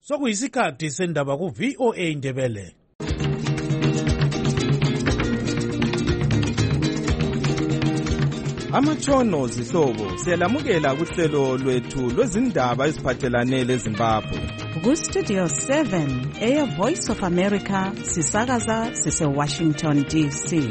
Sokuyisikhathi sendaba ku VOA Indebele. Amatshono zihlobo siyalamukela kuhlelo lwethu lwezindaba eziphathelane leZimbabwe. Ku-Studio 7 Air Voice of America sisakaza sise-Washington DC.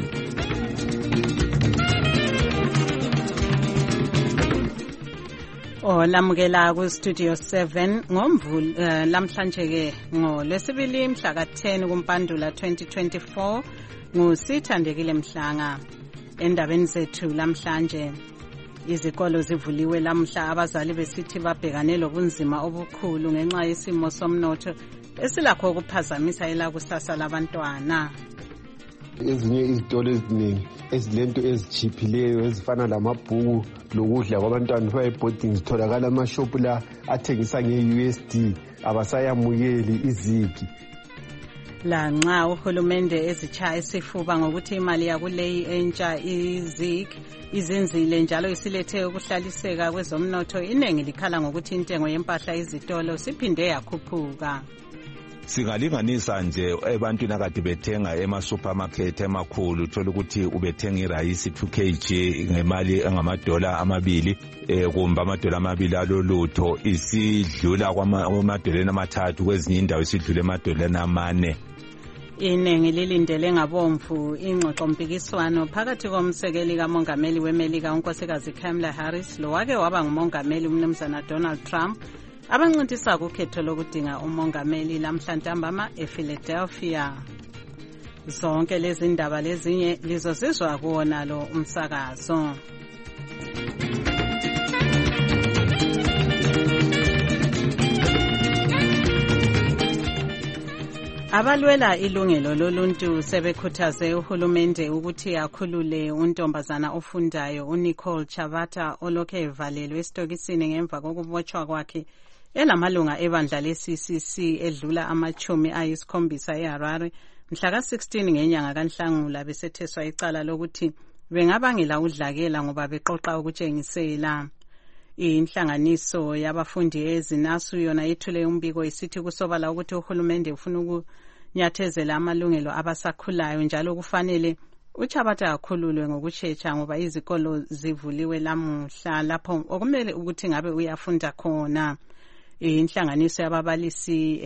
Lamukela ku-Studio 7 ngomvul lamhlanje ke ngolwesibili mhla ka-10 kuMpandula 2024 nguSithandekile Mhlanga. Endabeni zethu lamhlanje izikolo zivuliwe lamhla abazali besithi babhekane lobunzima obukhulu ngenxa yesimo somnotho esilakho ukuphazamisa elakusasa labantwana. Ezinye izitolo eziningi ezilento ezichiphileyo ezifana lamabhuku lokudla kwabantwana boarding zitholakala amashopu la athengisa nge-USD abasayamukeli izigi. La nxa uhulumende ezitshaya isifuba ngokuthi imali yakuleyi entsha izinzile njalo isilethe ukuhlaliseka kwezomnotho, inengi likhala ngokuthi intengo yempahla izitolo siphinde yakhuphuka. Singalinganisa nje ebantwini akade bethenga ema-supermarket emakhulu, uthola ukuthi ubethenga irayisi 2 kg ngemali engamadola amabili kumbe amadola amabili alolutho, isidlula kwamadoleni amathathu, kwezinye indawo isidlula emadoleni amane. Inengi lilindele ngabomvu ingxoxompikiswano phakathi komsekeli kamongameli weMelika unkosikazi Kamala Harris lowake waba ngumongameli umnumzana Donald Trump abancintisa kukhetho lokudinga umongameli lamhlantambama ePhiladelphia. Zonke lezi ndaba lezinye lizosizwa kuwona lo umsakazo. Abalwela ilungelo loluntu sebekhuthaze uhulumende ukuthi akhulule untombazana ofundayo uNicole Chavata olokhe evalelwe esitokisini ngemva kokubotshwa kwakhe elamalunga ebandla le-CCC edlula amachumi ayisikhombisa eHarare mhla ka-16 ngenyanga kaNhlangula besetheswa icala lokuthi bengabangela udlakela ngoba beqoqa ukutshengisela. Inhlanganiso yabafundi ezinasu yona ithule umbiko isithi kusobala ukuthi uhulumende ufuna ukunyathezela amalungelo abasakhulayo njalo kufanele uChabata akhululwe ngokushesha ngoba izikolo zivuliwe lamuhla lapho okumele ukuthi ngabe uyafunda khona. Inhlanganiso yababalisi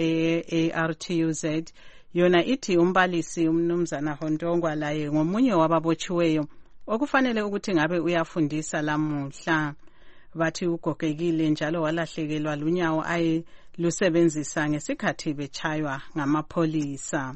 eARTUZ yona ithi umbalisi umnumzana Hondongwa laye ngomunye wababotshiweyo okufanele ukuthi ngabe uyafundisa lamuhla. Bathi ugogekile njalo walahlekelwa lunyawo ayelusebenzisa ngesikhathi betshaywa ngamapholisa.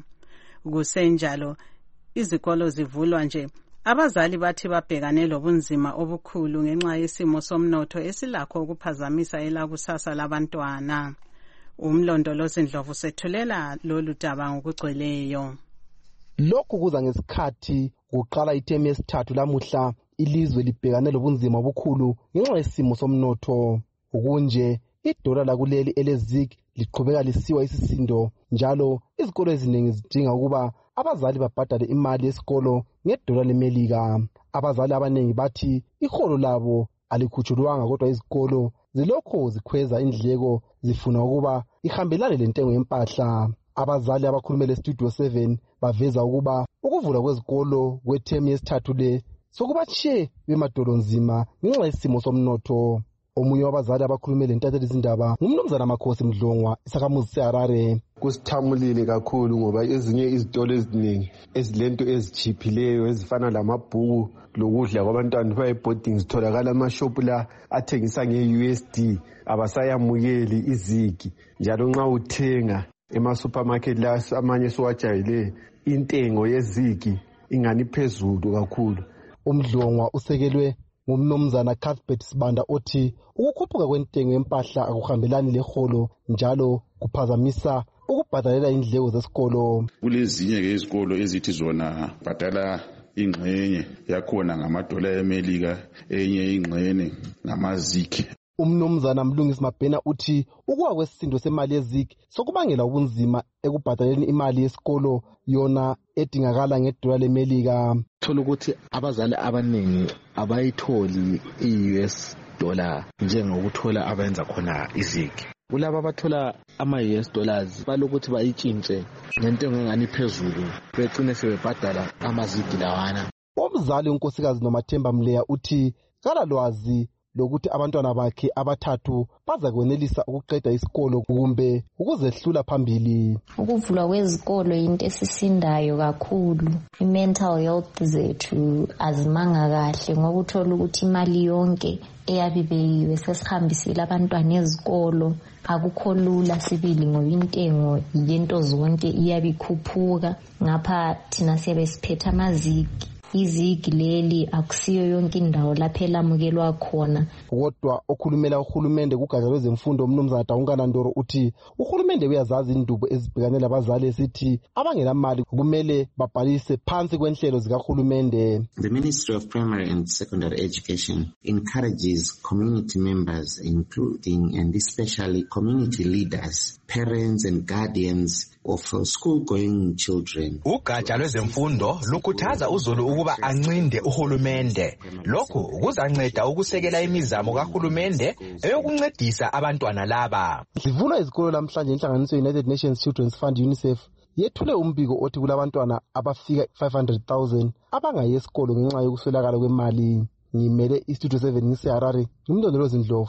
Kusenjalo izikolo zivulwa nje abazali bathi babhekane lobunzima obukhulu ngenxa yesimo somnotho esilakho ukuphazamisa elakusasa labantwana. Umlondolozi Ndlovu sethulela lolu daba ngokugcweleyo. Lokhu kuza ngesikhathi kuqala ithemu yesithathu lamuhla ilizwe libhekane lobunzima obukhulu ngenxa yesimo somnotho. Okunje idola lakuleli elezig liqhubeka lisiwa isisindo njalo izikolo eziningi zidinga ukuba abazali babhadale imali yesikolo ngedola leMelika. Abazali abaningi bathi iholo labo alikhutshulwanga kodwa izikolo zilokho zikhweza indleko zifuna ukuba ihambelane lentengo yempahla. Abazali abakhulumele Studio 7 baveza ukuba ukuvula kwezikolo kwethemu yesithathu le sokubatshiye bemadolo nzima ngenxa yesimo somnotho. Omunye wabazali abakhulumele ntatheli izindaba ngumnumzana Makhosi Mdlongwa isakhamuzi seHarare. Kusithamulile kakhulu ngoba ezinye izitolo eziningi ezilento ezichiphileyo ezifana lamabhuku lokudla kwabantwana boarding zitholakala amashopu la athengisa nge-USD abasayamukeli izigi njalo nxa uthenga ema-supermarket la amanye siwajayele intengo yezigi ingani phezulu kakhulu. Umdlongwa usekelwe ngumnumzana Cuthbert Sibanda othi ukukhuphuka kwentengo yempahla akuhambelani leholo njalo kuphazamisa ukubhadalela indleko zesikolo. Kulezinye-ke izikolo ezithi zona bhadala ingxenye yakhona ngamadola eMelika, enye ingxenye ngamazigi. Umnumzana Mlungisi Mabhena uthi ukuwa kwesisindo semali yezig sokubangela ubunzima ekubhadaleni imali yesikolo yona edingakala ngedola leMelika. Thola ukuthi abazali abaningi abayitholi i-US dollar njengokuthola abenza khona izigi. kulaba abathola ama-US dollars balokuthi bayitshintshe ngentengo engani phezulu begcine sebebhadala amazigi lawana. Umzali unkosikazi Nomathemba Mleya uthi kalalwazi lokuthi abantwana bakhe abathathu baza kwenelisa ukuqeda isikolo kumbe ukuzehlula phambili. Ukuvulwa kwezikolo into esisindayo kakhulu. I-mental health zethu azimanga kahle ngoba uthola ukuthi imali yonke eyabibeyiwe sesihambisile abantwana ezikolo akukho lula sibili ngoba intengo yento zonke iyabikhuphuka ngapha thina siyabe siphethe amazigi. Izigi leli akusiyo yonke indawo lapho elamukelwa khona. Kodwa okhulumela uhulumende kugatsha lwezemfundo uMnumzana Daungana Ndoro uthi uhulumende uyazazi indubo ezibhekane labazali esithi abangenamali kumele babhalise phansi kwenhlelo zikahulumende. The Ministry of Primary and Secondary Education encourages community members, including and especially community leaders, parents and guardians of school-going children. Ugatsha lwezemfundo lukhuthaza uzulu ukuba ancinde uhulumende. Lokhu kuzanceda ukusekela imizamo kahulumende eyokuncedisa abantwana laba. Sivuna izikolo namhlanje inhlanganiso United Nations Children's Fund UNICEF yethule umbiko othi kulabantwana abafika 500,000 abangayi esikolo ngenxa yokuswelakala kwemali. Ngimele iStudio 7 ngiseHarare, ngimndondolozi Ndlovu.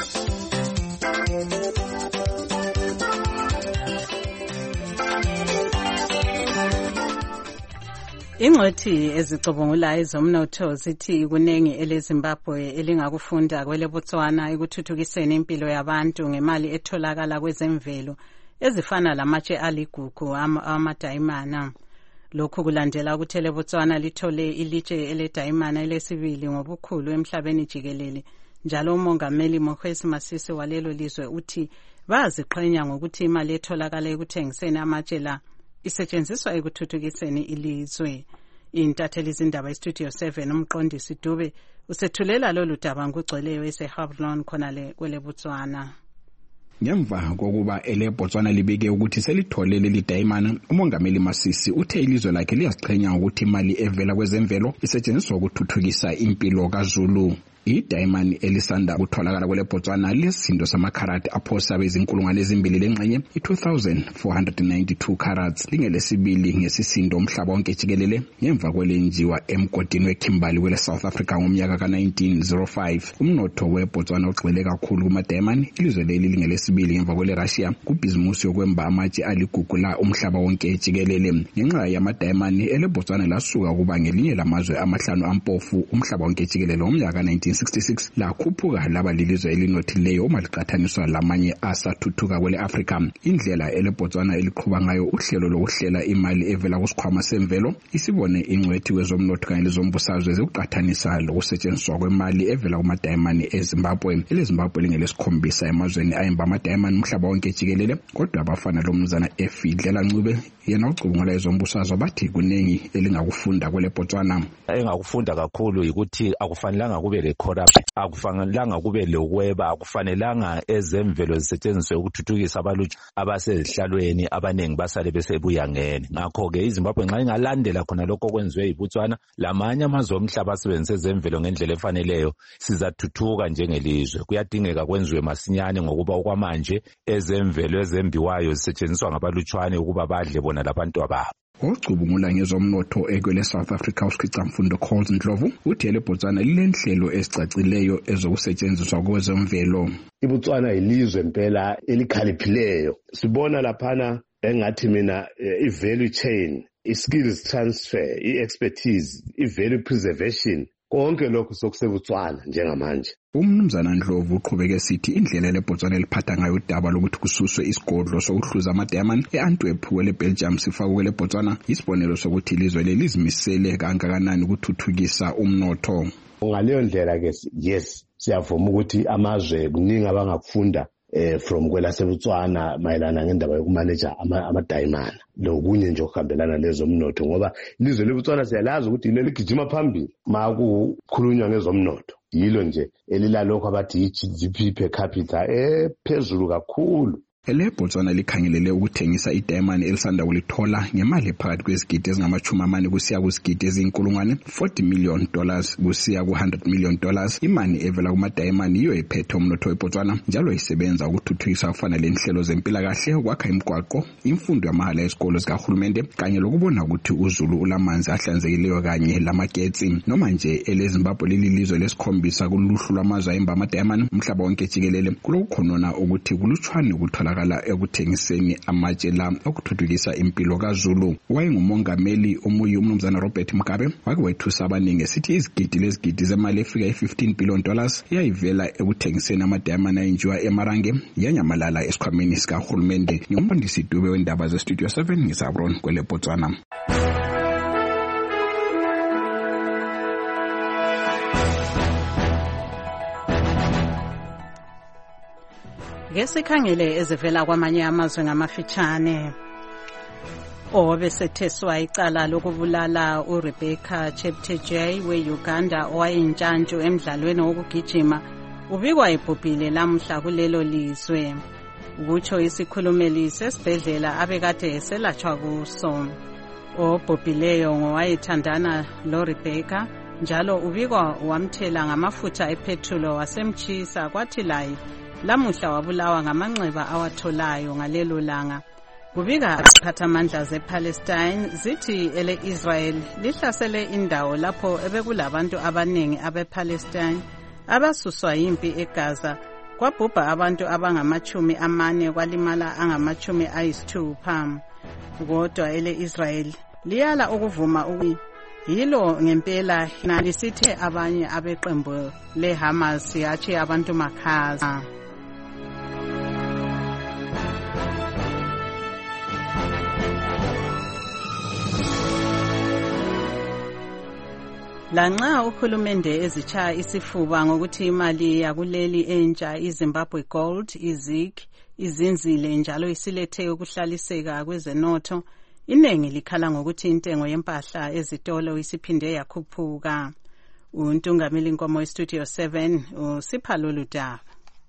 Ingcwethi ezicubungulayo zomnotho zithi kunengi eleZimbabwe elingakufunda kweleBotswana ekuthuthukiseni impilo yabantu ngemali etholakala kwezemvelo ezifana lamatshe aligugu amadayimana. Lokhu kulandela ukuthi eleBotswana lithole ilitshe eledayimana elesibili ngobukhulu emhlabeni jikelele. Njalo umongameli Mokgweetsi Masisi walelo lizwe uthi bayaziqhenya ngokuthi imali etholakala ekuthengiseni amatshe la isetshenziswa ekuthuthukiseni ilizwe. Intatheli zindaba iStudio 7 umqondisi Dube usethulela lolu daba ngugcweleyo eseHablon khonale kweleBotswana. Ngemva kokuba eleBotswana libike ukuthi selithole leli dayimana, umongameli Masisi uthe ilizwe lakhe liyaziqhenya ukuthi imali evela kwezemvelo isetshenziswa ukuthuthukisa impilo kaZulu. Idayimani elisanda kutholakala kweleBotswana lesindo samakharati aphosa bezinkulungwane ezimbili lengxenye i-2,492 carats lingelesibili ngesisindo umhlaba wonke jikelele ngemva kwelenjiwa emgodini weKimberley kwele South Africa ngomnyaka ka-1905. Umnotho weBotswana ugxile kakhulu kumadayimani. Ilizwe leli lingelesibili ngemva kwele Russia kubhizimusi yokwemba amatshe aligugu la umhlaba wonke jikelele. Ngenxa yamadayimani eleBotswana lasuka kuba ngelinye lamazwe amahlanu ampofu umhlaba wonke jikelele ngomnyaka 1966 lakhuphuka laba lilizwe elinothileyo uma liqathaniswa lamanye asathuthuka kwele Africa. Indlela eleBotswana eliqhuba ngayo uhlelo lokuhlela imali evela kusikhwama semvelo isibone ingcwethi kwezomnotho kanye lezombusazwe zokuqathanisa lokusetshenziswa kwemali evela kumadayimani eZimbabwe. eleZimbabwe lingelesikhombisa emazweni ayemba amadayimani umhlaba wonke jikelele, kodwa abafana lomnumzana Efidlela Ncube yena ucubungula ezombusazwe bathi kunengi elingakufunda kweleBotswana. Engakufunda kakhulu ukuthi akufanelanga kube le-corruption, akufanelanga kube lokweba, akufanelanga ezemvelo zisetshenziswe ukuthuthukisa abalutsha abasezihlalweni abanengi basale besebuya ngene. Ngakho-ke iZimbabwe nxa ingalandela khona lokho okwenziwe yiBotswana lamanye amazwe omhlaba asebenzise ezemvelo ngendlela efaneleyo, sizathuthuka njengelizwe. Kuyadingeka kwenziwe masinyane ngokuba okwamanje ezemvelo ezembiwayo zisetshenziswa ngabalutshwane ukuba badle bona labantu ababo. Ocubungula ngezomnotho ekwele South Africa uSkhicamfundo Calls Ndlovu uthi eleBotswana lilenhlelo ezicacileyo ezokusetshenziswa kwezemvelo. iBotswana ilizwe impela elikhaliphileyo. Sibona laphana engathi mina i-value chain, i-skills transfer, i-expertise, i-value preservation, konke lokho sokuseBotswana njengamanje. Umnumzana Ndlovu uqhubeke sithi indlela eleBotswana eliphatha ngayo udaba lokuthi kususwe isigodlo sokuhluza amadayimani e-Antwerp kwele Belgium sifakwe kweleBotswana isibonelo sokuthi ilizwe lizimisele kangakanani ukuthuthukisa umnotho. Ngaleyo ndlela ke yes siyavuma ukuthi amazwe kuningi abangakufunda from kwelaseBotswana mayelana ngendaba yokumaneja amadayimana lokunye nje okuhambelana lezomnotho, ngoba ilizwe leBotswana siyalazi ukuthi yilo ligijima phambili makukhulunywa ngezomnotho. Yilo nje elilalokho abathi i-GDP per capita phezulu kakhulu. eleBotswana likhangelele ukuthengisa idayimani elisanda kulithola ngemali ephakathi kwezigidi ezingama-40 kusiya kuzigidi eziyi-$40 million kusiya ku-$100 million. Imali evela kumadayimani yiyo ephethe umnotho weBotswana njalo isebenza ukuthuthukisa kufana lenhlelo zempilakahle, ukwakha imigwaqo, imfundo yamahala ezikolo zikahulumende kanye lokubona ukuthi uZulu ulamanzi ahlanzekileyo kanye lamagetsi. Noma nje eleZimbabwe lililizwe lesikhombisa kuluhlu lwamazwe ayimba amadayimani umhlaba wonke jikelele, kulokukhonona ukuthi kulutshwane ukutholakala ekuthengiseni amatshe la okuthuthukisa impilo kaZulu. Wayengumongameli omuyi uMnumzana Robert Mugabe wake wethusa abaningi esithi izigidi lezigidi zemali efika $15 billion yayivela ekuthengiseni amadayimani ayenziwa eMarange yanyamalala esikhwameni sikahulumende. Ngumfundisi Dube wendaba zeStudio 7 ngisabron kweleBotswana. Ngesikhangele ezivela kwamanye amazwe ngamafitshane. Obesetheswa icala lokubulala uRebecca Cheptegei weUganda owayintshantshu emidlalweni wokugijima ubikwa ebhubhile lamhla kulelo lizwe. Ukutsho isikhulumeli sesibhedlela abekade eselatshwa kuso. Obhubhileyo ngowayethandana loRebecca njalo ubikwa wamthela ngamafutha epethulo wasemtshisa kwathi laye lamuhla wabulawa ngamanxeba awatholayo ngalelo langa. Kubika iziphathamandla zePalestine zithi ele-Israel lihlasele indawo lapho ebekulabantu abaningi abePalestine abasuswa yimpi eGaza. Kwabhubha abantu abangama-40 kwalimala angama-60. Kodwa ele-Israel liyala ukuvuma yilo ngempela lisithi abanye abeqembu leHamas yathi abantu makhaza. Lanxa uhulumende ezitshaya isifuba ngokuthi imali yakuleli entsha iZimbabwe Gold iZIG izinzile njalo isilethe ukuhlaliseka kwezenotho, inengi likhala ngokuthi intengo yempahla ezitolo isiphinde yakhuphuka. Untungameli Nkomo weStudio 7 usipha lolu daba.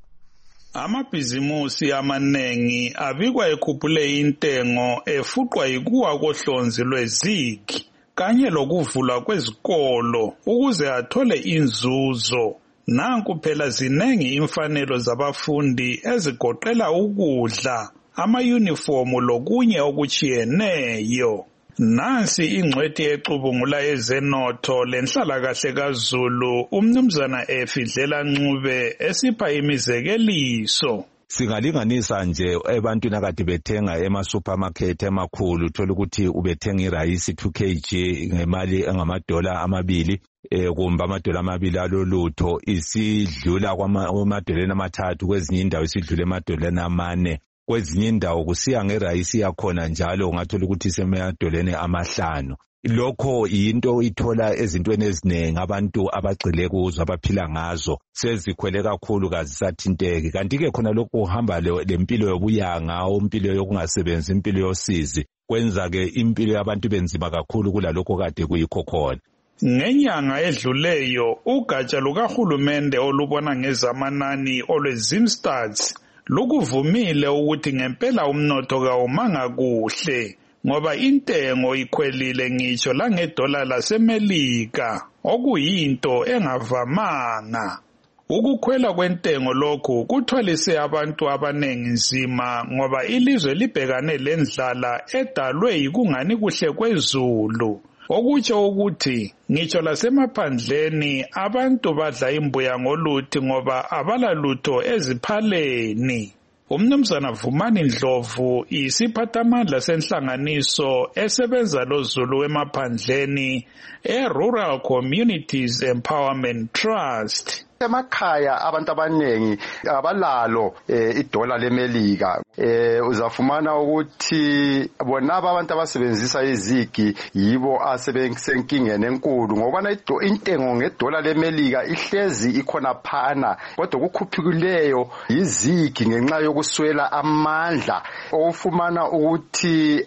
Amabhizimusi amanengi abikwa ekhuphule intengo efuqwa yikuwa kohlonzi lweZIG kanye lokuvulwa kwezikolo ukuze athole inzuzo. Nanku phela zinengi imfanelo zabafundi ezigoqela ukudla, amayunifomu lokunye okuchiyeneyo. Nansi ingcwethi ecubungula ezenotho lenhlalakahle kaZulu uMnumzana Efidlela Ncube esipha imizekeliso. Singalinganisa nje ebantwini akade bethenga ema-supermarket emakhulu uthola ukuthi ubethenga irayisi 2 kg ngemali engama-$2 kumbe ama-$2 alolutho isidlula kwamadoleni amathathu, kwezinye indawo isidlula emadoleni amane, kwezinye indawo kusiya ngerayisi yakhona njalo ungathola ukuthi isemadoleni amahlanu. Lokho yinto ithola ezintweni eziningi abantu abagxile kuzo abaphila ngazo sezikhwele kakhulu kazisathinteki. Kanti-ke khona lokhu uhamba lempilo yobuyanga, impilo yokungasebenzi, impilo yosizi, kwenza-ke impilo yabantu benzima kakhulu kulalokho kade kuyikho khona. Ngenyanga edluleyo ugatsha lukahulumende olubona ngezamanani olweZimstats lukuvumile ukuthi ngempela umnotho kawumanga kuhle ngoba intengo ikhwelile ngitsho langedola laseMelika, okuyinto engavamanga. Ukukhwela kwentengo lokhu kuthwalise abantu abanengi nzima ngoba ilizwe libhekane lendlala edalwe yikungani kuhle kwezulu. Okutsho ukuthi ngitsho lasemaphandleni abantu badla imbuya ngoluthi ngoba abalalutho eziphaleni. Umnumzana Vumani Ndlovu isiphathamandla senhlanganiso esebenza loZulu emaphandleni Rural Communities Empowerment Trust. Emakhaya abantu abanengi abalalo idola leMelika. Uzafumana ukuthi bonaba abantu abasebenzisa izigi yibo asebesenkingeni enkulu ngoba intengo ngedola leMelika ihlezi ikhona phana, kodwa kukhuphukileyo izigi ngenxa yokuswela amandla. Ofumana ukuthi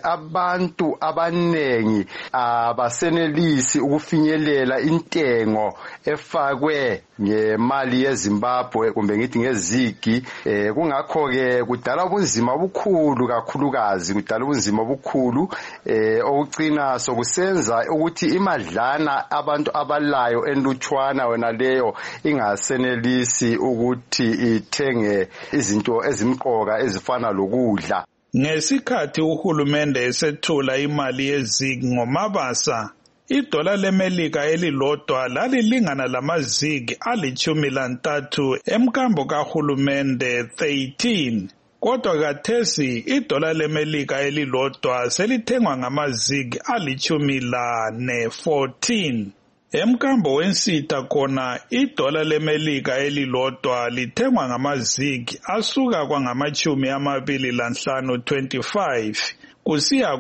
abantu abanengi abasenelisi ukufinyelela intengo efakwe ngemali yeZimbabwe kumbe ngithi ngezigi kungakho ke kudala ubunzima obukhulu kakhulukazi kudala ubunzima obukhulu okucina sokusenza ukuthi imadlana abantu abalayo enlutshwana wena leyo ingasenelisi ukuthi ithenge izinto ezimqoka ezifana lokudla. Ngesikhathi uhulumende esethula imali yezigi ngomabasa, idola leMelika elilodwa lalilingana lamazigi ali-13 emkambo kahulumende 13. Kodwa kathesi idola leMelika elilodwa selithengwa ngamazigi ali-14. Emkambo wensitha khona idola leMelika elilodwa lithengwa ngamazigi asuka kwangama-25 25 kusiya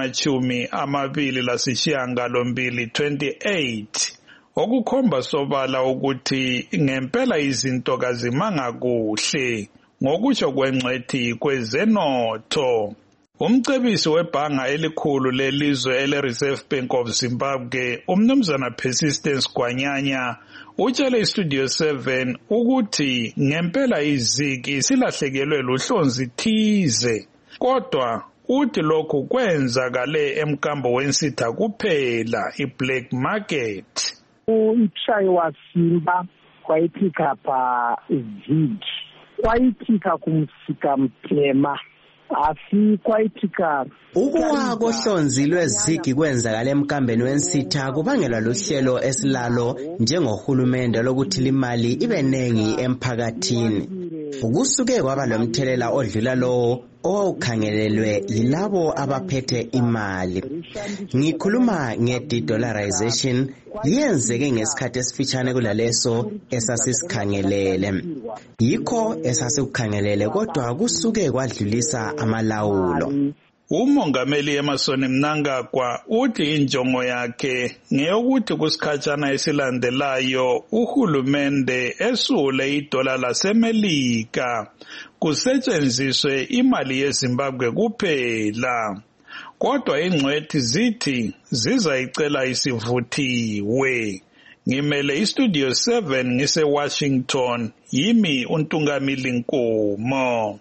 kwangama-28 28, okukhomba sobala ukuthi ngempela izinto kazimanga kuhle ngokusho kwengcwethi kwezenotho. Umcebisi webhanga elikhulu lelizwe ele-Reserve Bank of Zimbabwe, umnumzana Persistence Gwanyanya, utshele iStudio 7 ukuthi ngempela izigi silahlekelwe luhlonzi thize. Kodwa uthi lokhu kwenzakale emkambo wensitha kuphela i-black market. Utshayiwa simba kwayiphika pa zigi kwayiphika kumsika mthema asikwayiphika ukuwa kohlonzi lwezigi kwenzakala emkambeni wensitha kubangelwa luhlelo esilalo njengohulumende lokuthi limali ibe nengi emphakathini. Ukusuke kwaba lomthelela odlula lowo owawukhangelelwe yilabo abaphethe imali. Ngikhuluma nge-de-dollarization yenzeke ngesikhathi esifitshane kulaleso esasisikhangelele. Yikho esasikhangelele kodwa kusuke kwadlulisa amalawulo. Umongameli Emmerson Mnangagwa uthi injongo yakhe ngeyokuthi kusikhatshana esilandelayo uhulumende esule idola laseMelika kusetshenziswe imali yeZimbabwe kuphela. Kodwa ingcwethi zithi zizayicela isivuthiwe. Ngimele iStudio 7 ngise-Washington, yimi uNtungamili Nkomo.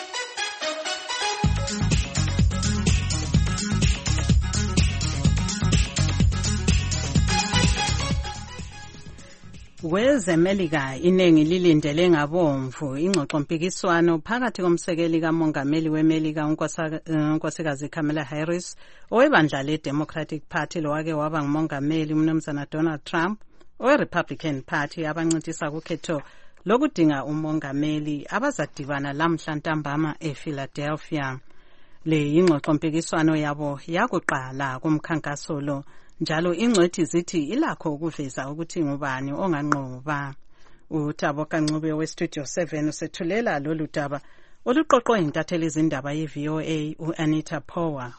Kwezemelika iningi lilindele ngabomvu ingxoxo mpikiswano phakathi komsekeli kamongameli weMelika unkosikazi Kamala Harris owebandla leDemocratic Party lowake waba ngumongameli umnumzana Donald Trump oweRepublican Party abancintisa kukhetho lokudinga umongameli abazadibana lamhla ntambama ePhiladelphia. Le ingxoxo mpikiswano yabo yakuqala kumkhankaso lo. Njalo ingcwethi zithi ilakho ukuveza ukuthi ngubani onganqoba. uThabo Kancube weStudio 7 usethulela lolu daba oluqoqwe intatheli izindaba yeVOA uAnita Power.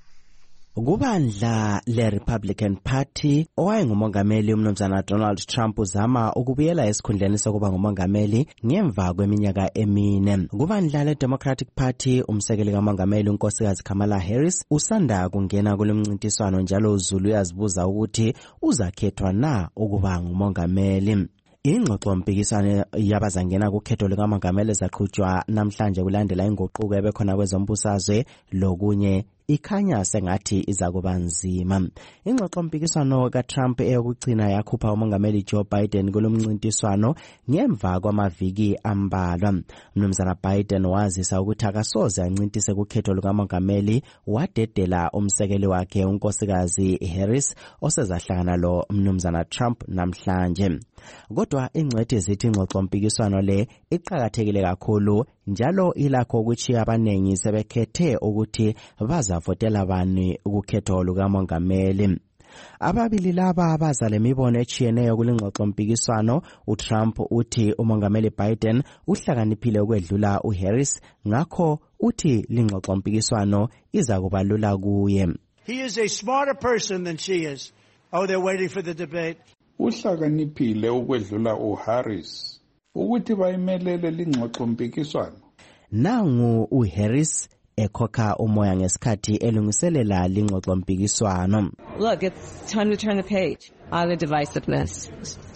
Kubandla le-Republican Party owayengumongameli umnumzana Donald Trump uzama ukubuyela esikhundleni sokuba ngumongameli ngemva kweminyaka emine. Kubandla le-Democratic Party umsekeli kamongameli unkosikazi Kamala Harris usanda kungena kulomncintiswano njalo uZulu uyazibuza ukuthi uzakhethwa na ukuba ngumongameli. Ingxoxo mpikisano yabazangena kukhetho likamongameli zaqhutshwa namhlanje kulandela inguquko ebekhona kwezombusazwe lokunye ikhanya sengathi izakuba nzima. Ingxoxo mpikiswano kaTrump eyokugcina yakhupha umongameli Joe Biden kulomncintiswano ngemva kwamaviki ambalwa. Mnumzana Biden wazisa ukuthi akasoze ancintise kukhetho lukamongameli wadedela umsekeli wakhe unkosikazi Harris osezahlangana lo mnumzana Trump namhlanje. Kodwa ingcwethi zithi ingxoxo mpikiswano le iqhakathekile kakhulu njalo ilakho ukuthi abanengi sebekhethe ukuthi bazavotela bani ukukhetho lukamongameli. Ababili laba baza lemibono echiyeneyo kulingxoxo mpikiswano. uTrump uthi umongameli Biden uhlakaniphile ukwedlula uHarris, ngakho uthi lingxoxo mpikiswano iza kubalula kuye. He is a smarter person than she is. Oh, they're waiting for the debate. Uhlakaniphile ukwedlula uHarris ukuthi bayimelele lingxoxo mpikiswano. Nangu uHarris ekhokha umoya ngesikhathi elungiselela lingxoxo mpikiswano. Look, it's time to turn the page on the divisiveness.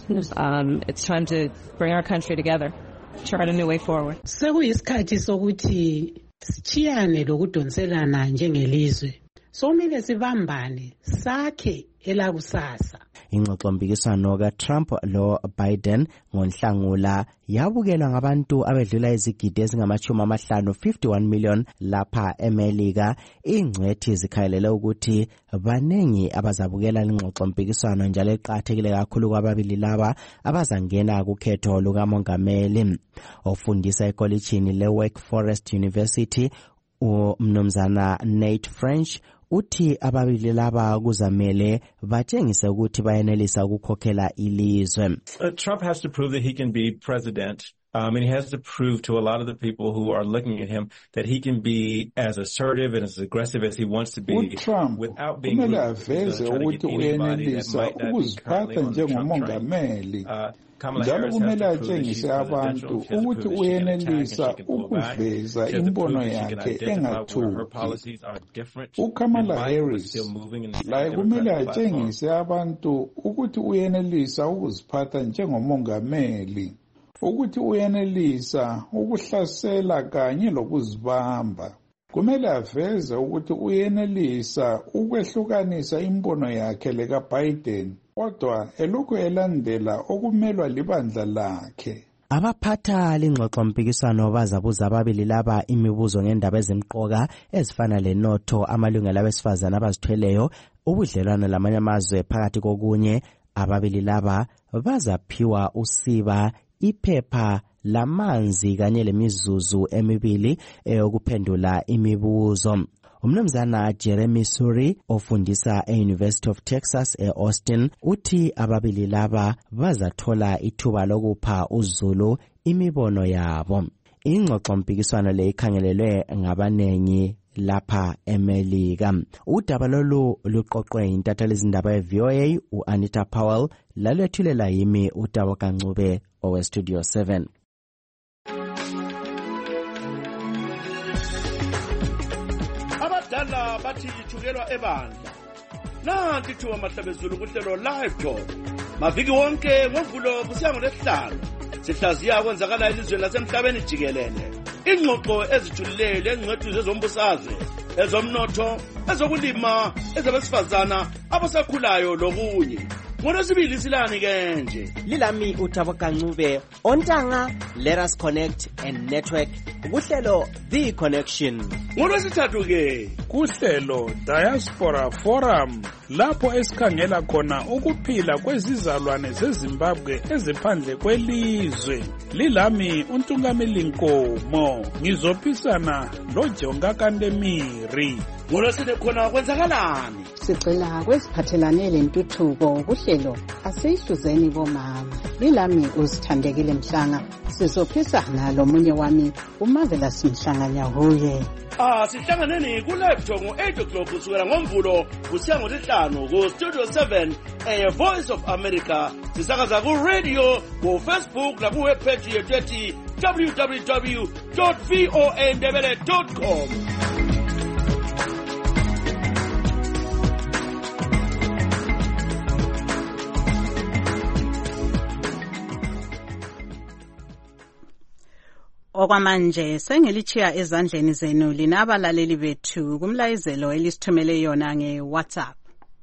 It's time to bring our country together, chart a new way forward. Sekuyisikhathi sokuthi sichiyane lokudonselana njengelizwe. Somele sibambane sakhe elakusasa. Ingxoxo mpikiswano kaTrump lo Biden ngoNhlangula yabukelwa ngabantu abedlula izigidi ezingama-50 51 million lapha eMelika. Ingcwethi zikhalele ukuthi baningi abazabukela lingxoxo mpikiswano njalo eqhathekile kakhulu kwababili laba abazangena kukhetho lukamongameli. Ofundisa ekolitshini leWake Forest University umnumzana Nate French uthi ababili laba kuzamele batshengise ukuthi bayenelisa ukukhokhela ilizwe. Trump has to prove that he can be president. And he has to prove to a lot of the people who are looking at him that he can be as assertive and as aggressive as he wants to be without being rude. Ukuthi uyenelisa ukuziphatha njengomongameli. Njalo kumele atshengise abantu ukuthi uyenelisa ukuveza imbono yakhe engathuki. uKamala Harris laye kumele atshengise abantu ukuthi uyenelisa ukuziphatha njengomongameli, ukuthi uyenelisa ukuhlasela kanye lokuzibamba. Kumele aveze ukuthi uyenelisa ukwehlukanisa imbono yakhe lekaBiden, kodwa elokhu elandela okumelwa libandla lakhe. Abaphatha lingxoxo mpikiswano bazabuza ababili laba imibuzo ngendaba ezimqoka ezifana lenotho, amalungelo abesifazana abazithweleyo, ubudlelwano lamanye amazwe phakathi kokunye. Ababili laba bazaphiwa usiba, iphepha lamanzi kanye lemizuzu emibili eyokuphendula imibuzo. Umnumzana Jeremy Suri ofundisa e-University of Texas e-Austin uthi ababili laba bazathola ithuba lokupha uzulu imibono yabo. Ingxoxo mpikiswano le ikhangelelwe ngabanengi lapha eMelika. Udaba lolu luqoqwe intatheli izindaba ye-VOA u-Anita Powell, lalethulela yimi uTabo Kancube owe-Studio 7. Abadala bathi ithukelwa ebandla. Nanti ithuba mahlabezulu kuhlelo live talk. Maviki wonke ngovulo kusiya ngoLwesihlanu. Sihlaziya kwenzakala elizweni lasemhlabeni jikelele. Ingxoxo ezijulile engcwethi ezombusazwe, ezomnotho, ezokulima, ezabesifazana, abasakhulayo lokunye. Ngolwesibili silani ke nje. Lilami uTabo Kancube. Ontanga, let us connect and network. Kuhlelo The Connection. Ngolwesithathu ke kuhlelo Diaspora Forum, lapho esikhangela khona ukuphila kwezizalwane zeZimbabwe eziphandle kwelizwe. Lilami uNtungameli Nkomo. Ngizophisana loJonga Kandemiri. Ngolwesine khona kwenzakalani? Sigxila kwesiphathelane lentuthuko kuhlelo asihluzeni bomama. Lilami uzithandekile Mhlanga. Sizophisana lomunye wami uMarvelous Mhlanga Nyahuye. Sihlanganeni ku-live talk ngo-8 o'clock kusukela ngomvulo kusiya ngoLwesihlanu ku-Studio 7 Voice of America. Sisakaza ku-radio, ku-Facebook naku-webpage yethu ethi www.voandebele.com. Okwamanje sengelichiya ezandleni zenu linabalaleli bethu kumlayizelo elisithumele yona ngeWhatsApp.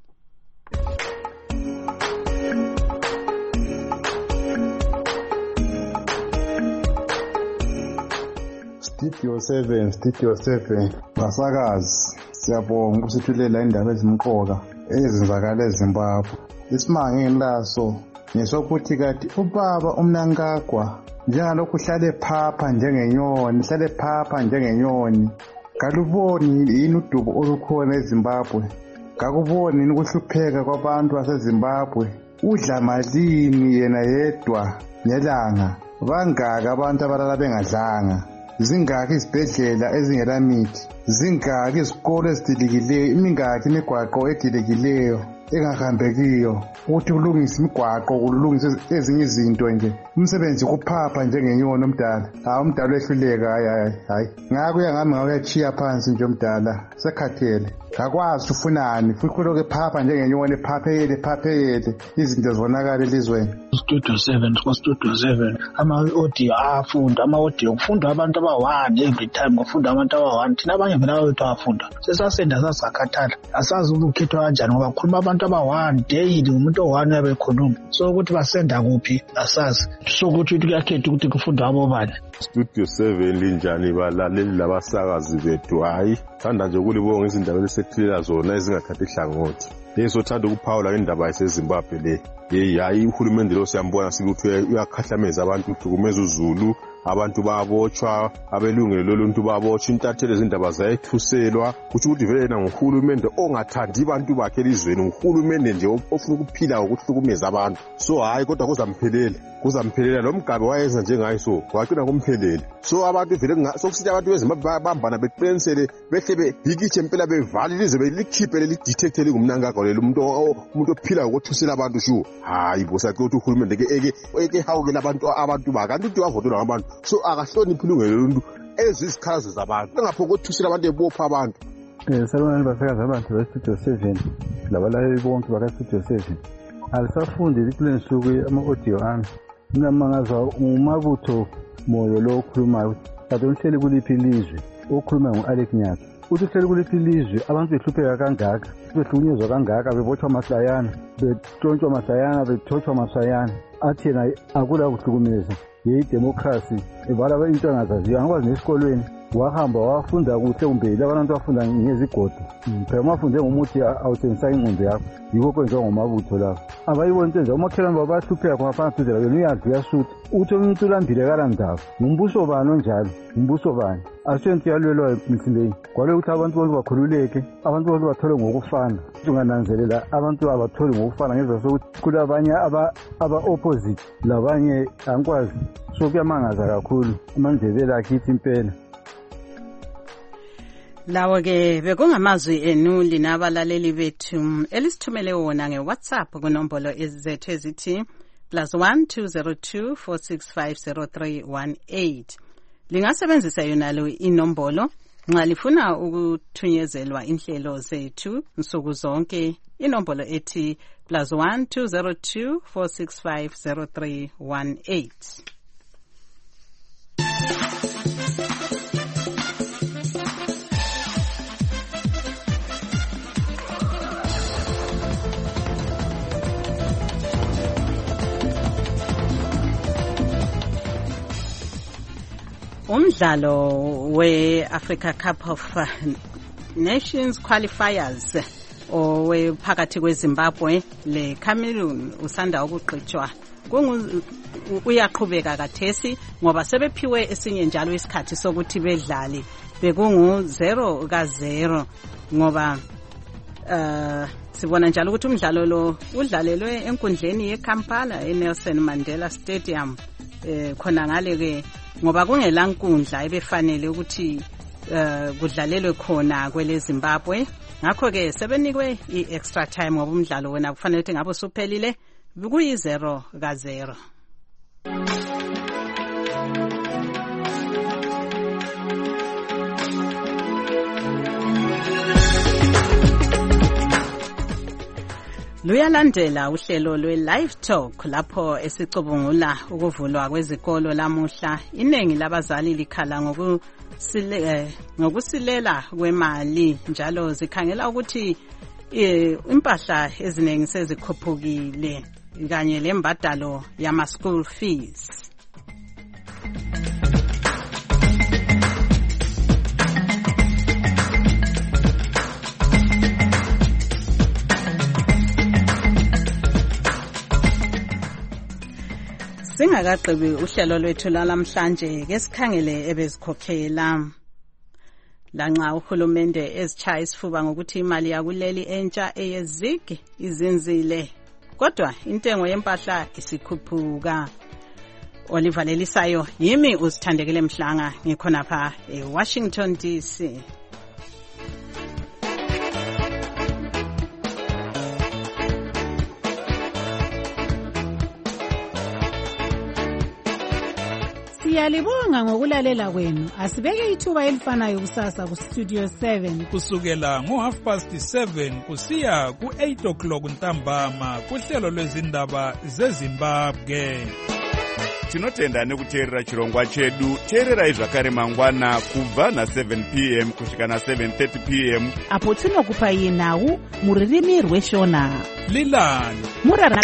Studio 7 basakazi, siyabonga ukusithulela indaba ezimqoka ezenzakala eZimbabwe. Isimanga engilaso ngesokuthi kathi ubaba uMnangagwa njengalokhu hlale phapha njengenyoni, kaluboni yini udubo olukhona eZimbabwe? Kakuboni yini ukuhlupheka kwabantu baseZimbabwe? Udla malini yena yedwa ngelanga? Bangaki abantu abalala bengadlanga? Zingaki izibhedlela ezingela mithi? Zingaki izikolo ezidilikileyo? Imingaki imigwaqo edilikileyo? engahambekiyo ukuthi kulungise imigwaqo kulungise ezinye izinto nje umsebenzi kuphapha njengenyoni omdala umdala wehluleka hayi ngakho yangami ngakuyachiya phansi nje omdala sekhathele akwazi ufunani futhi lokho ephapha njengenyoni ephapheyele izinto zibonakala elizweni. Studio 7 ama-audio afunda ama-audio kufunda abantu aba-1 every time kufunda abantu aba-1 thina abanye vele abawethu afunda sesasenda sasakhathala asazi ukukhethwa kanjani ngoba kukhuluma abantu aba-1 daily umuntu o-1 uyabe ekhuluma so ukuthi basenda kuphi asazi so ukuthi kuyakhetha ukuthi kufunda abobani. Studio 7 linjani balaleli labasakazi bethu hayi thanda nje ukulibonga izindaba elisethlela zona ezingathathi ihlangothi lesothanda ukuphawula indaba yaseZimbabwe le hayi uhulumende lo siyambona sikuthi uyakhahlameza abantu uhlukumeza uZulu abantu babotshwa abelungelo loluntu babotshwa intatheli ezindaba zayethuselwa kuthi ukuthi vele yena nguhulumende ongathandi abantu bakhe elizweni nguhulumende nje ofuna ukuphila ngokuhlukumeza abantu so hayi kodwa kuzamphelela lo mgabe wayenza njengaye so waqina kumphelele so abantu vele sokusithi abantu beZimbabwe bambana beqinisele behle behikitshe impela bevale ilizwe belikhiphe lidetecte lingumnankakho lelo umuntu ophila ngokuthusela abantu shu hayi bosake ukuthi uhulumende eke hawukela abantu bakanti uthi wavotelwa ngabantu so akahloniphi ilungelo loluntu ezizikhalazo zabantu engaphokothusela abantu ebopha abantu. Salonani basakazi abantu beStudio 7 labalaleli bonke bakaStudio 7 alisafundi kule nsuku ama-audio ami ngingamangaza umabutho moyo lo okhulumayo kade uhleli kuliphi ilizwe okhulumayo ngu-Alex Nyaka uthi uhleli kuliphi ilizwe abantu behlupheka kangaka behlukunyezwa kangaka bebotshwa masayana betshontshwa masayana bethothwa masayana athi yena akula kuhlukumeza yidemocracy evala into angazaziyo angikwazi nesikolweni wahamba wafunda kuhle kumbe labantu bafunda ngezigodo phela mafunde ngomuthi awutshengisa ingqondo yakho yikho kwenziwa ngomabutho lapho abayibona into enza umakhelwane babahlupheka khonapha duze labo uyadla uyasuthi uthi umuntu ulambile kalandaba ngumbuso bani onjalo ngumbuso bani asento yalwelwa emhlabeni kwalo ukuthi abantu bonke bakhululeke abantu bonke bathole ngokufana ungananzelela abantu abatholi ngokufana ngenza sokuthi kulabanye aba-opposite labanye angikwazi so kuyamangaza kakhulu amandebela akithi impela. Lawo-ke bekungamazwi enu lina abalaleli bethu elisithumele wona nge-WhatsApp kunombolo zethu ezithi +1 202 465 0318 lingasebenzisa yonalo inombolo nxa lifuna ukuthunyelwa inhlelo zethu nsuku zonke inombolo ethi +1 202 465 0318. Umdlalo we-Africa Cup of Nations qualifiers owephakathi kweZimbabwe leCameroon usanda ukugqitshwa uyaqhubeka kathesi ngoba sebephiwe esinye njalo isikhathi sokuthi bedlale bekungu-0-0 ngoba sibona njalo ukuthi umdlalo lo udlalelwe enkundleni yeKampala eNelson Mandela Stadium khona ngale ke ngoba kungela nkundla ebefanele ukuthi kudlalelwe khona kwele Zimbabwe ngakho ke sebenikwe i-extra time ngoba umdlalo wena kufanele ukuthi ngabe usuphelile kuyi-0-0. Luyalandela uhlelo lwe-Live Talk lapho esicubungula ukuvulwa kwezikolo lamuhla. Iningi labazali likhala ngokusilela kwemali njalo zikhangela ukuthi impahla eziningi sezikhuphukile kanye lembadalo yama-school fees. Singakaqebi uhlelo lwethu lalamhlanje ke sikhangele ebezikhokhela lanxa uhulumende ezitshaya isifuba ngokuthi imali yakuleli entsha eyezig izinzile kodwa intengo yempahla isikhuphuka. Oliver Lelisayo yimi uzithandekele Mhlanga ngikhonapha eWashington DC. Siyalibonga ngokulalela kwenu. Asibeke ithuba elifanayo kusasa ku Studio 7 kusukela ngo7:30 kusiya ku8 ntambama kuhlelo lwezindaba zeZimbabwe. Tinotenda nekuteerera chirongwa chedu. Teererai zvakare mangwana kubva na7 p.m. kusvika na7:30 p.m. apo tinokupai nhau muririmi rweshona. Lilani murara